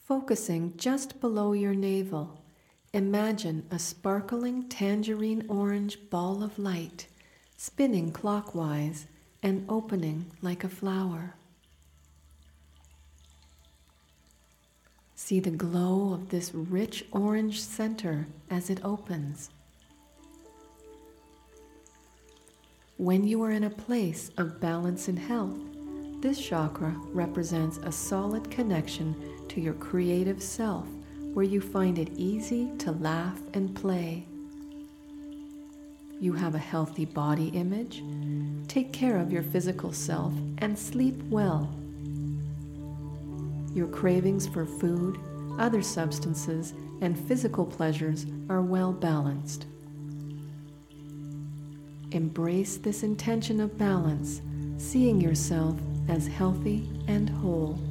Focusing just below your navel, imagine a sparkling tangerine orange ball of light spinning clockwise and opening like a flower. See the glow of this rich orange center as it opens. When you are in a place of balance and health, this chakra represents a solid connection to your creative self, where you find it easy to laugh and play. You have a healthy body image. Take care of your physical self and sleep well. Your cravings for food, other substances, and physical pleasures are well balanced. Embrace this intention of balance, seeing yourself as healthy and whole.